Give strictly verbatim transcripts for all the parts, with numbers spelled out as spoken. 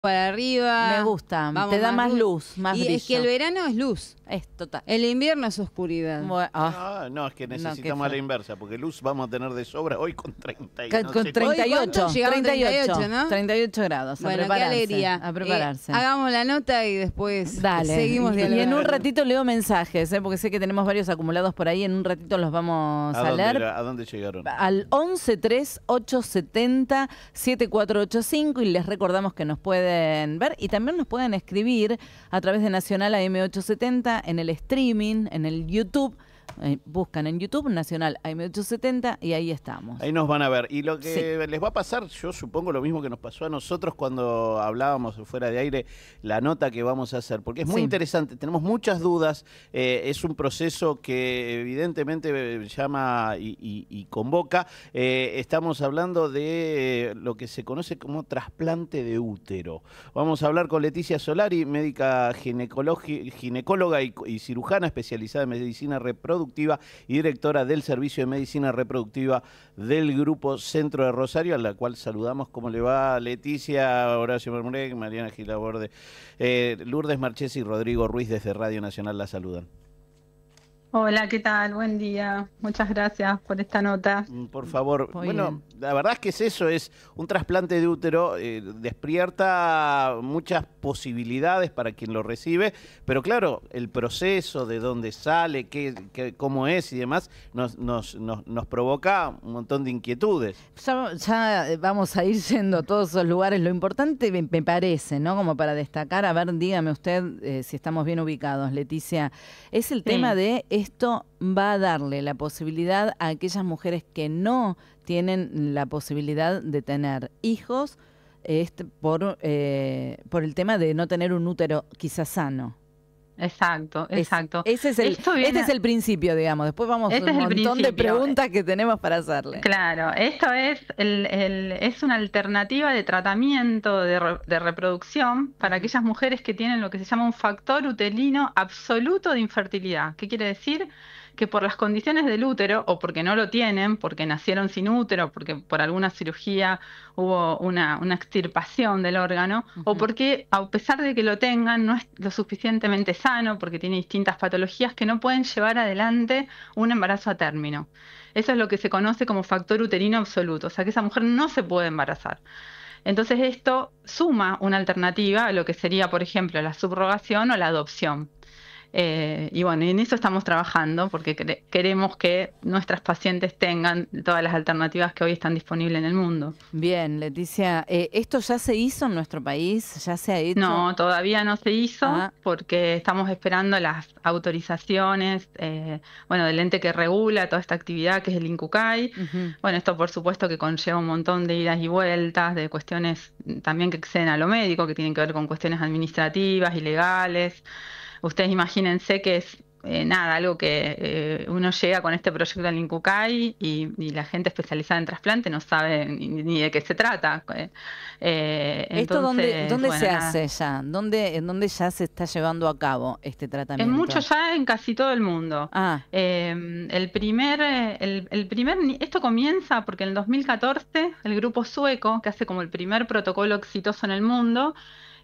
para arriba. Me gusta, te da más luz, más y brillo. es que el verano es luz. Es total. El invierno es oscuridad. Bueno, ah. Ah, no, es que No, necesitamos qué a la inversa, porque luz vamos a tener de sobra hoy con treinta y Con, no con sé treinta y ocho, Hoy, ¿cuánto? Llegaron treinta y ocho, treinta y ocho, ¿no? treinta y ocho grados. A Bueno, qué prepararse, alegría. a prepararse. Eh, hagamos la nota y después Dale. seguimos y, dialogando. y en un ratito leo mensajes, ¿eh? Porque sé que tenemos varios acumulados por ahí. En un ratito los vamos ¿A a, dónde, leer. ¿A dónde llegaron? Al once tres ocho setenta siete cuatro ocho cinco, y les recordamos que nos pueden ver y también nos pueden escribir a través de Nacional A M ochocientos setenta en el streaming, en el YouTube. Eh, buscan en YouTube Nacional A M ochocientos setenta y ahí estamos. Ahí nos van a ver. Y lo que Sí. les va a pasar, yo supongo lo mismo que nos pasó a nosotros cuando hablábamos fuera de aire, la nota que vamos a hacer, porque es muy Sí. interesante, tenemos muchas dudas, eh, es un proceso que evidentemente llama y, y- y convoca. Eh, estamos hablando de lo que se conoce como trasplante de útero. Vamos a hablar con Leticia Solari, médica ginecologi- ginecóloga y, y cirujana especializada en medicina reproductiva y directora del Servicio de Medicina Reproductiva del Grupo Centro de Rosario, a la cual saludamos. ¿Cómo le va, Leticia? Horacio Marmurek, Mariana Gilaborde, eh, Lourdes Marchesi y Rodrigo Ruiz desde Radio Nacional la saludan. Hola, ¿qué tal? Buen día. Muchas gracias por esta nota. Por favor. Muy Bueno, bien. la verdad es que es eso, es un trasplante de útero, eh, despierta muchas posibilidades para quien lo recibe, pero claro, el proceso de dónde sale, qué, qué- cómo es y demás, nos, nos, nos, nos provoca un montón de inquietudes. Ya, ya vamos a ir yendo a todos esos lugares. Lo importante me, me parece, ¿no? Como para destacar, a ver, dígame usted eh, si estamos bien ubicados, Leticia, es el Sí. tema de esto va a darle la posibilidad a aquellas mujeres que no tienen la posibilidad de tener hijos este, por, eh, por el tema de no tener un útero quizás sano. Exacto, Es- exacto. ese es el, Esto viene- este es el principio, digamos. Después vamos a Este un es el montón de principio. preguntas que tenemos para hacerle. Claro, esto es, el, el- es una alternativa de tratamiento de, re- de reproducción para aquellas mujeres que tienen lo que se llama un factor uterino absoluto de infertilidad. ¿Qué quiere decir? Que por las condiciones del útero, o porque no lo tienen, porque nacieron sin útero, porque por alguna cirugía hubo una, una extirpación del órgano, o Ujú. porque a pesar de que lo tengan, no es lo suficientemente sano, porque tiene distintas patologías que no pueden llevar adelante un embarazo a término. Eso es lo que se conoce como factor uterino absoluto, o sea que esa mujer no se puede embarazar. Entonces esto suma una alternativa a lo que sería, por ejemplo, la subrogación o la adopción. Eh, y bueno, en eso estamos trabajando porque quere- queremos que nuestras pacientes tengan todas las alternativas que hoy están disponibles en el mundo. Bien, Leticia, eh, ¿esto ya se hizo en nuestro país? ¿Ya se ha hecho? No, todavía no se hizo Ah. porque estamos esperando las autorizaciones, eh, bueno, del ente que regula toda esta actividad, que es el INCUCAI. Ujú. Bueno, esto por supuesto que conlleva un montón de idas y vueltas, de cuestiones también que exceden a lo médico, que tienen que ver con cuestiones administrativas y legales. Ustedes imagínense que es eh, nada, algo que eh, uno llega con este proyecto al INCUCAI y, y la gente especializada en trasplante no sabe ni, ni de qué se trata. Eh, eh, ¿Esto dónde, entonces, dónde bueno, se nada. hace ya? ¿Dónde, ¿En dónde ya se está llevando a cabo este tratamiento? En mucho ya, en casi todo el mundo. Ah, Eh, el primer, eh, el, el primer, ni- esto comienza porque en el dos mil catorce el grupo sueco, que hace como el primer protocolo exitoso en el mundo,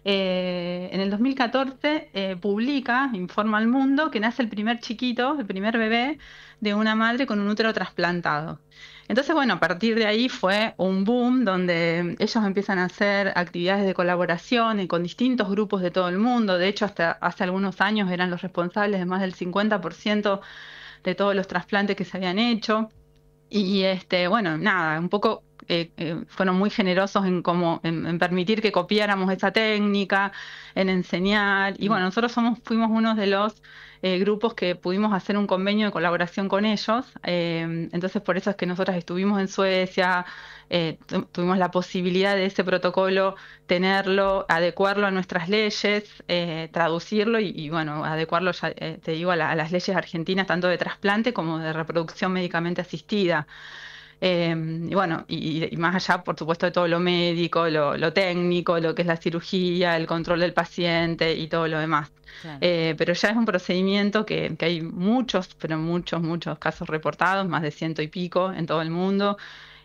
eh, en el dos mil catorce eh, publica, informa al mundo que nace el primer chiquito, el primer bebé de una madre con un útero trasplantado. Entonces, bueno, a partir de ahí fue un boom donde ellos empiezan a hacer actividades de colaboración y con distintos grupos de todo el mundo. De hecho, hasta hace algunos años eran los responsables de más del cincuenta por ciento de todos los trasplantes que se habían hecho. Y este, bueno, nada, un poco eh, eh, fueron muy generosos en cómo, en, en permitir que copiáramos esa técnica, en enseñar. Y bueno, nosotros somos, fuimos uno de los eh, grupos que pudimos hacer un convenio de colaboración con ellos. Eh, entonces, por eso es que nosotras estuvimos en Suecia, eh, tu- tuvimos la posibilidad de ese protocolo tenerlo, adecuarlo a nuestras leyes, eh, traducirlo y, y, bueno, adecuarlo, ya, eh, te digo, a, la- a las leyes argentinas, tanto de trasplante como de reproducción médicamente asistida. Eh, y bueno, y, y más allá, por supuesto, de todo lo médico, lo, lo técnico, lo que es la cirugía, el control del paciente y todo lo demás. claro. Eh, pero ya es un procedimiento que, que hay muchos, pero muchos, muchos casos reportados, más de ciento y pico en todo el mundo.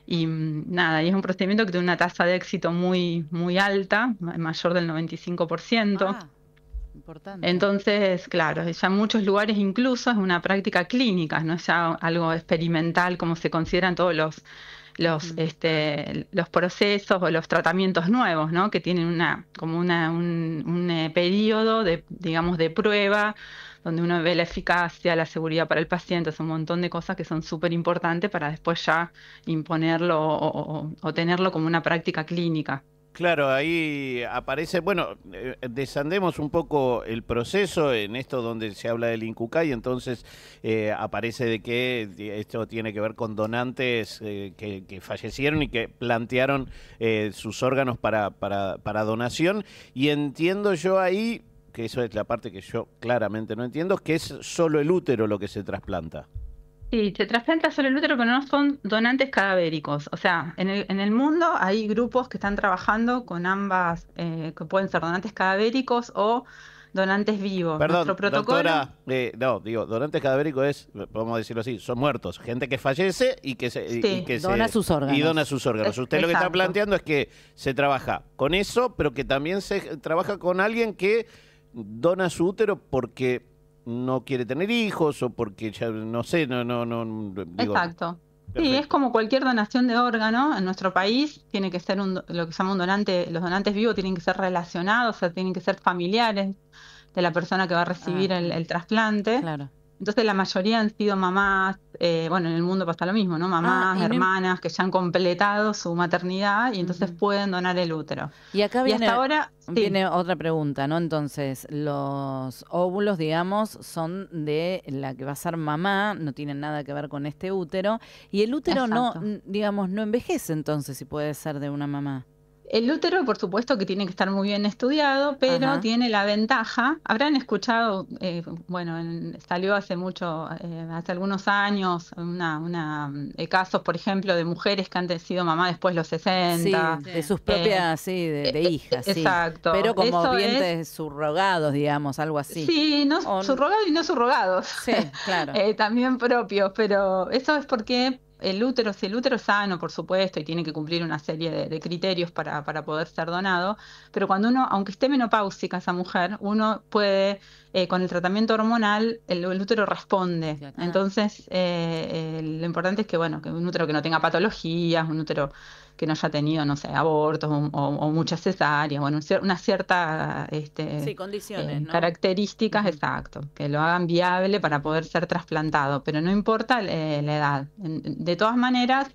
Y mm, nada, y es un procedimiento que tiene una tasa de éxito muy, muy alta, ma- mayor del noventa y cinco por ciento. Ah, importante. Entonces, claro, ya en muchos lugares incluso es una práctica clínica, no es ya algo experimental como se consideran todos los, los, Ujú. este, los procesos o los tratamientos nuevos, ¿no? Que tienen una, como una, un, un, eh, periodo de, digamos, de prueba, donde uno ve la eficacia, la seguridad para el paciente, es un montón de cosas que son súper importantes para después ya imponerlo o, o- o tenerlo como una práctica clínica. Claro, ahí aparece, bueno, eh, desandemos un poco el proceso en esto donde se habla del INCUCAI, entonces eh, aparece de que esto tiene que ver con donantes eh, que, que fallecieron y que plantearon eh, sus órganos para, para, para donación, y entiendo yo ahí, que eso es la parte que yo claramente no entiendo, que es solo el útero lo que se trasplanta. Sí, se trasplanta solo el útero, pero no son donantes cadavéricos. O sea, en el, en el mundo hay grupos que están trabajando con ambas, eh, que pueden ser donantes cadavéricos o donantes vivos. Nuestro Perdón, protocolo, doctora, eh, no, digo, donantes cadavéricos es, podemos decirlo así, son muertos, gente que fallece y que se, y, y sí, que Dona se, sus órganos. y dona sus órganos. es- Usted lo que está exacto. planteando es que se trabaja con eso, pero que también se trabaja con alguien que dona su útero porque no quiere tener hijos o porque ya no sé, no, no, no, digo, Exacto. Sí, es perfecto. como cualquier donación de órgano. En nuestro país tiene que ser un, do- lo que se llama un donante, los donantes vivos tienen que ser relacionados, o sea, tienen que ser familiares de la persona que va a recibir Ah, el, el trasplante. claro. Entonces la mayoría han sido mamás, eh, bueno, en el mundo pasa lo mismo, ¿no? Mamás, Ah, y no im- hermanas que ya han completado su maternidad y entonces Ujú. pueden donar el útero. Y acá Y viene, hasta ahora, sí, viene otra pregunta, ¿no? Entonces, los óvulos, digamos, son de la que va a ser mamá, no tienen nada que ver con este útero. Y el útero no, exacto. n- digamos, no envejece entonces si puede ser de una mamá. El útero, por supuesto que tiene que estar muy bien estudiado, pero Ajá. tiene la ventaja, habrán escuchado, eh, bueno, en- salió hace mucho, eh, hace algunos años, una, una, eh, casos, por ejemplo, de mujeres que han sido mamá después de los Sí, sesenta. de Sí. sus eh, propias, sí, de, de eh, hijas, sí. exacto. Pero como Eso es, vientres subrogados, digamos, algo así. sí, no O- subrogados y no subrogados. sí, claro. Eh, también propios, pero eso es porque el útero, si el útero es sano, por supuesto, y tiene que cumplir una serie de, de criterios para, para poder ser donado, pero cuando uno, aunque esté menopáusica esa mujer, uno puede, eh, con el tratamiento hormonal, el, el útero responde. Claro. Ah. Entonces, eh, eh, lo importante es que, bueno, que un útero que no tenga patologías, un útero que no haya tenido, no sé, abortos o, o- o muchas cesáreas, bueno, un cier- una cierta, este, Sí, condiciones, eh, ¿no? características, Ujú. exacto, que lo hagan viable para poder ser trasplantado, pero no importa eh, la edad. En- De todas maneras,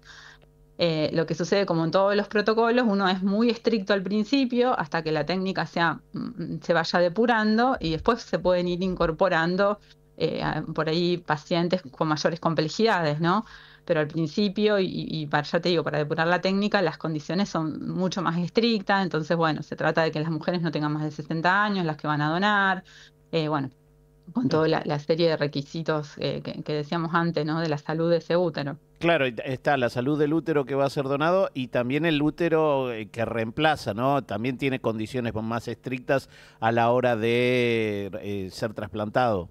eh, lo que sucede como en todos los protocolos, uno es muy estricto al principio hasta que la técnica sea, mm, se vaya depurando y después se pueden ir incorporando eh, a- por ahí pacientes con mayores complejidades, ¿no? Pero al principio, y, y para, ya te digo, para depurar la técnica, las condiciones son mucho más estrictas, entonces, bueno, se trata de que las mujeres no tengan más de sesenta años, las que van a donar, eh, bueno, con toda la, la serie de requisitos eh, que, que decíamos antes, ¿no? De la salud de ese útero. Claro, y está la salud del útero que va a ser donado y también el útero eh, que reemplaza, ¿no? También tiene condiciones más estrictas a la hora de eh, ser trasplantado.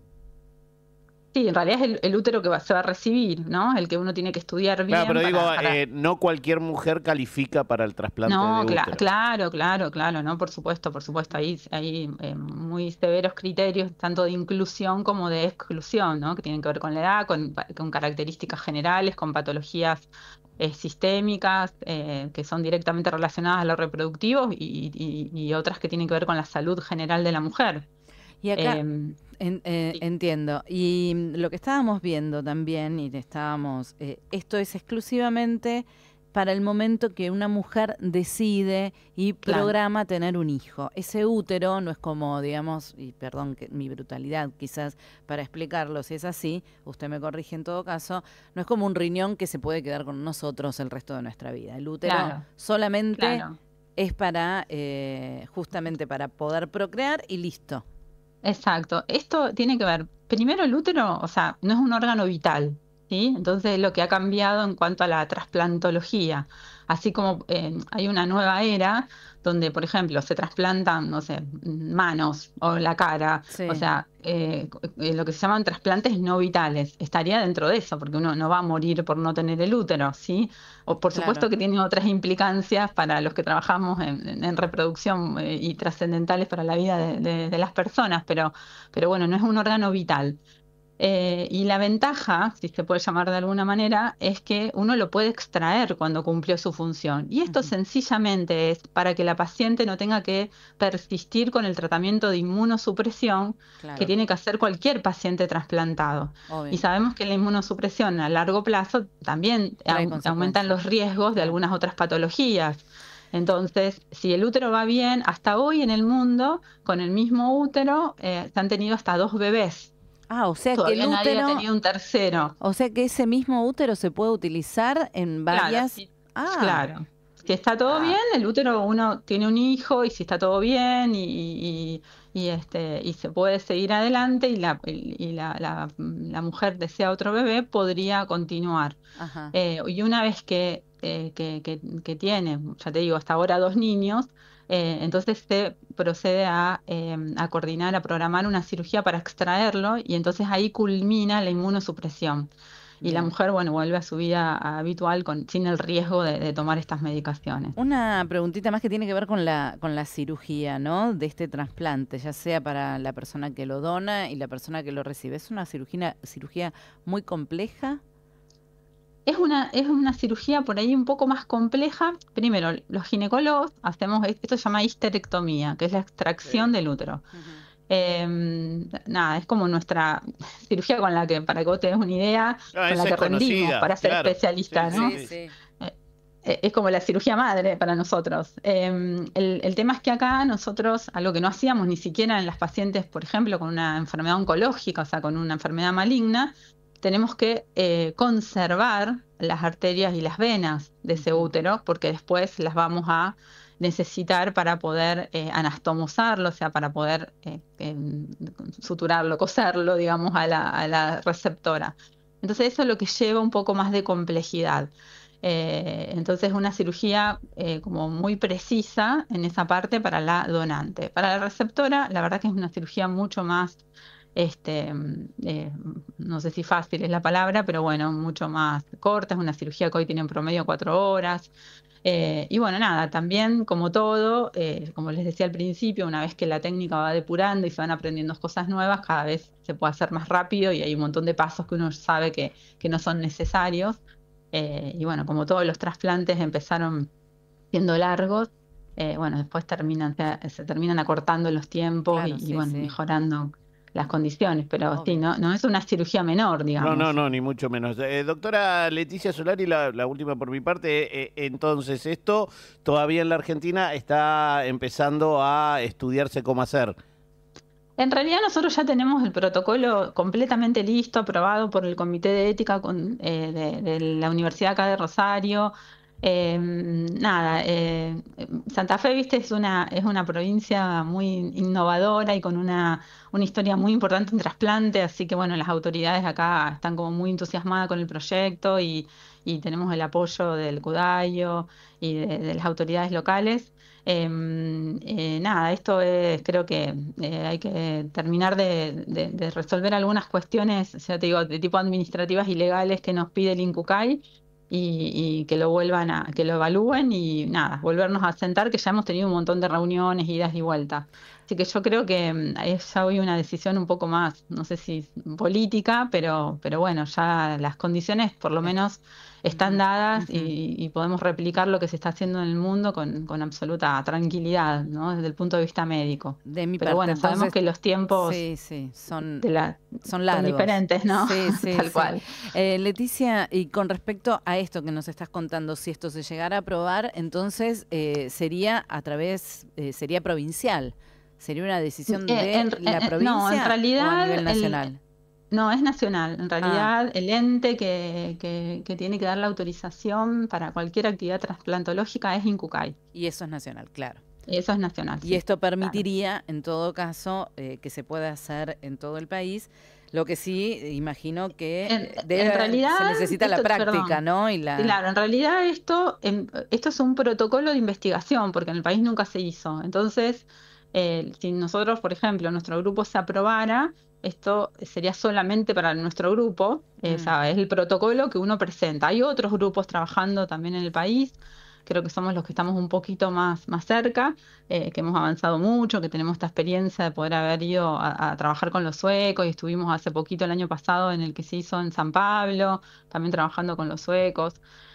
Sí, en realidad es el, el útero que va- se va a recibir, ¿no? El que uno tiene que estudiar bien. Claro, pero para- digo, para- eh, no cualquier mujer califica para el trasplante No, de cla- útero. claro, claro, claro, ¿no? Por supuesto, por supuesto. Hay, hay eh, muy severos criterios, tanto de inclusión como de exclusión, ¿no? Que tienen que ver con la edad, con, pa- con características generales, con patologías eh, sistémicas, eh, que son directamente relacionadas a lo reproductivo y, y- y otras que tienen que ver con la salud general de la mujer. Y acá, Em, en- eh, sí. entiendo. Y mm, lo que estábamos viendo también, y te estábamos, eh, esto es exclusivamente para el momento que una mujer decide y Claro. programa tener un hijo. Ese útero no es como, digamos, y perdón que mi brutalidad quizás para explicarlo, si es así, usted me corrige en todo caso, no es como un riñón que se puede quedar con nosotros el resto de nuestra vida. El útero Claro, solamente claro. es para, eh, justamente para poder procrear y listo. Exacto. Esto tiene que ver, primero el útero, o sea, no es un órgano vital, ¿sí? Entonces es lo que ha cambiado en cuanto a la trasplantología. así como eh, hay una nueva era donde, por ejemplo, se trasplantan, no sé, manos o la cara, Sí. o sea, eh, eh, lo que se llaman trasplantes no vitales, estaría dentro de eso, porque uno no va a morir por no tener el útero, ¿sí? O por supuesto Claro. que tiene otras implicancias para los que trabajamos en, en- en reproducción eh, y trascendentales para la vida de, de- de las personas, pero, pero bueno, no es un órgano vital. Eh, y la ventaja, si se puede llamar de alguna manera, es que uno lo puede extraer cuando cumplió su función. Y esto Ujú. sencillamente es para que la paciente no tenga que persistir con el tratamiento de inmunosupresión que Claro, tiene que hacer cualquier paciente trasplantado. Y obvio. sabemos que la inmunosupresión a largo plazo también Trae au- aumentan los consecuencias. riesgos de Claro. algunas otras patologías. Entonces, si el útero va bien, hasta hoy en el mundo, con el mismo útero, eh, se han tenido hasta dos bebés. Ah, o sea que el Todavía nadie ha útero, tenido un tercero. o sea que ese mismo útero se puede utilizar en Claro, varias. sí, Ah, claro. Si está todo ah, bien, el útero uno tiene un hijo y si está todo bien y, y- y, este, y se puede seguir adelante y la, y la, la- la mujer desea otro bebé, podría continuar. ajá. Eh, y una vez que, eh, que, que- que tiene, ya te digo, hasta ahora dos niños, eh, entonces se procede a, eh, a coordinar, a programar una cirugía para extraerlo y entonces ahí culmina la inmunosupresión. Y la Bien. mujer, bueno, vuelve a su vida habitual con, sin el riesgo de, de tomar estas medicaciones. Una preguntita más que tiene que ver con la, con la cirugía, ¿no? De este trasplante, ya sea para la persona que lo dona y la persona que lo recibe. ¿Es una cirugía, cirugía muy compleja? Es una, es una cirugía por ahí un poco más compleja. Primero, los ginecólogos hacemos, esto se llama histerectomía, que es la extracción Sí. del útero. Ujú. Eh, nada, es como nuestra cirugía con la que, para que vos te des una idea, No, con la esa que es rendimos conocida, para ser claro. especialistas, Sí, ¿no? sí, Sí, sí. sí. Eh, es como la cirugía madre para nosotros. Eh, el, el tema es que acá nosotros, algo que no hacíamos ni siquiera en las pacientes, por ejemplo, con una enfermedad oncológica, o sea, con una enfermedad maligna, tenemos que eh, conservar las arterias y las venas de ese Ujú. útero, porque después las vamos a necesitar para poder eh, anastomosarlo, o sea, para poder eh, em, suturarlo, coserlo, digamos, a la, a la receptora. Entonces eso es lo que lleva un poco más de complejidad. Eh, entonces una cirugía eh, como muy precisa en esa parte para la donante. Para la receptora, la verdad que es una cirugía mucho más, este, eh, no sé si fácil es la palabra, pero bueno, mucho más corta. Es una cirugía que hoy tiene en promedio cuatro horas. Eh, y bueno, nada, también como todo, eh, como les decía al principio, una vez que la técnica va depurando y se van aprendiendo cosas nuevas, cada vez se puede hacer más rápido y hay un montón de pasos que uno sabe que, que no son necesarios. Eh, y bueno, como todos los trasplantes empezaron siendo largos, eh, bueno, después terminan, se, se terminan acortando los tiempos Claro, y, y sí, bueno, sí. mejorando las condiciones. Pero sí, Obvio. no, no es una cirugía menor, No, digamos. no, no, ni mucho menos. Eh, doctora Leticia Solari, la, la última por mi parte. Eh, entonces, esto todavía en la Argentina está empezando a estudiarse cómo hacer. En realidad nosotros ya tenemos el protocolo completamente listo, aprobado por el Comité de Ética con- eh, de, de la Universidad acá de Rosario. Eh, nada, eh, Santa Fe, viste, es una, es una provincia muy innovadora y con una, una historia muy importante en trasplante, así que bueno, las autoridades acá están como muy entusiasmadas con el proyecto y, y tenemos el apoyo del CUDAIO y de, de las autoridades locales. Em, eh, nada, esto es, creo que eh, hay que terminar de, de- de resolver algunas cuestiones, ya te digo, de tipo administrativas y legales que nos pide el INCUCAI y, y que lo vuelvan a, que lo evalúen y nada, volvernos a sentar, que ya hemos tenido un montón de reuniones, idas y vueltas. Así que yo creo que mm, es ya hoy una decisión un poco más, no sé si política, pero, pero bueno, ya las condiciones por lo menos están Ujú, dadas ujú. y, y podemos replicar lo que se está haciendo en el mundo con, con absoluta tranquilidad, ¿no? Desde el punto de vista médico. De mi Pero parte, bueno, sabemos entonces, que los tiempos sí, sí, son, de la, son son largos. diferentes, ¿no? Sí, sí, Tal sí. cual. Eh, Leticia, y con respecto a esto que nos estás contando, si esto se llegara a aprobar, entonces eh, sería a través, eh, sería provincial. ¿Sería una decisión Eh, de en- la eh, no, provincia en o a realidad nivel el- nacional? No, es nacional. En Ah, realidad, el ente que, que, que tiene que dar la autorización para cualquier actividad trasplantológica es INCUCAI. y eso es nacional, claro. Eso es nacional, Y sí. esto Claro. permitiría, en todo caso, eh, que se pueda hacer en todo el país. Lo que sí, imagino que En, debe, en realidad, se necesita esto, la práctica, perdón, ¿no? Y la... Claro, en realidad esto, en- esto es un protocolo de investigación, porque en el país nunca se hizo. Entonces, eh, si nosotros, por ejemplo, nuestro grupo se aprobara, esto sería solamente para nuestro grupo, eh, o Mm, sea, es el protocolo que uno presenta. Hay otros grupos trabajando también en el país, creo que somos los que estamos un poquito más, más cerca, eh, que hemos avanzado mucho, que tenemos esta experiencia de poder haber ido a, a trabajar con los suecos, y estuvimos hace poquito el año pasado en el que se hizo en San Pablo, también trabajando con los suecos.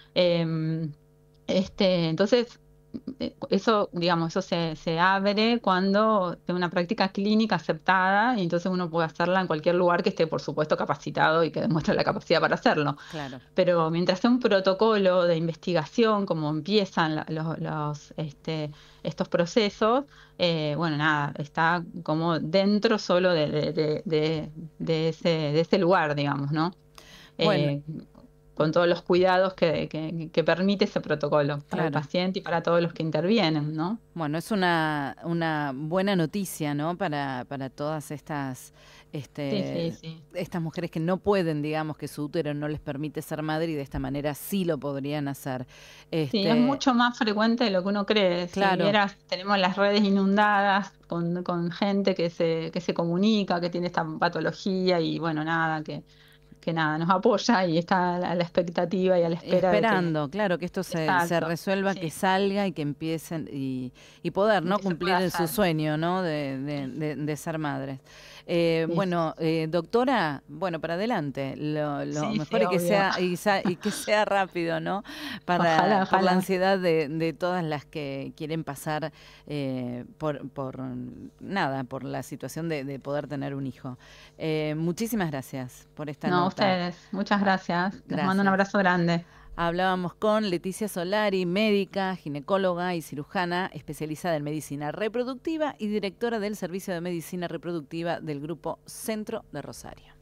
Em, este, entonces, eh, eso, digamos, eso se, se abre cuando tiene una práctica clínica aceptada, y entonces uno puede hacerla en cualquier lugar que esté, por supuesto, capacitado y que demuestre la capacidad para hacerlo. claro. Pero mientras sea un protocolo de investigación, como empiezan la- los, los, este, estos procesos, eh, bueno, nada, está como dentro solo de, de, de, de- de ese, de ese lugar, digamos, ¿no? Bueno, Eh, con todos los cuidados que, que, que permite ese protocolo para el claro. paciente y para todos los que intervienen, ¿no? Bueno, es una, una buena noticia, ¿no? Para, para todas estas, Sí, este, sí, sí. estas mujeres que no pueden, digamos, que su útero no les permite ser madre y de esta manera sí lo podrían hacer. Sí, es Este, mucho más frecuente de lo que uno cree. Si claro. vieras, tenemos las redes inundadas con, con gente que se, que se comunica, que tiene esta patología y bueno, nada, que, que nada, nos apoya y está a la, a la expectativa y a la espera de que... Esperando, claro, que esto se, se Exacto, resuelva, que sí, salga y que empiecen y, y poder, y ¿no? que se Cumplir pueda en su hacer. sueño, ¿no? De, de, de- de ser madres. Eh, Sí, bueno, eh, doctora, bueno, para adelante. Lo, lo sí, mejor sí, es que obvio. sea y, sa- y que sea rápido, ¿no? Para Ojalá, por la ojalá. ansiedad de, de todas las que quieren pasar eh, por, por nada, por la situación de, de poder tener un hijo. Eh, muchísimas gracias por esta No, a nota. ustedes, muchas gracias. Les mando un Gracias. abrazo grande. Hablábamos con Leticia Solari, médica, ginecóloga y cirujana especializada en medicina reproductiva y directora del Servicio de Medicina Reproductiva del Grupo Centro de Rosario.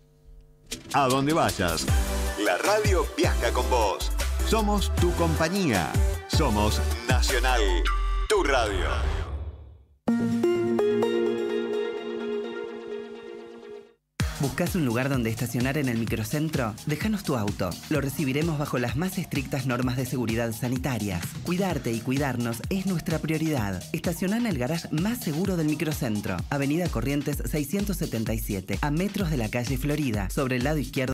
A donde vayas, la radio viaja con vos. Somos tu compañía. Somos Nacional, tu radio. ¿Buscas un lugar donde estacionar en el microcentro? Déjanos tu auto. Lo recibiremos bajo las más estrictas normas de seguridad sanitarias. Cuidarte y cuidarnos es nuestra prioridad. Estaciona en el garage más seguro del microcentro. Avenida Corrientes seiscientos setenta y siete, a metros de la calle Florida, sobre el lado izquierdo.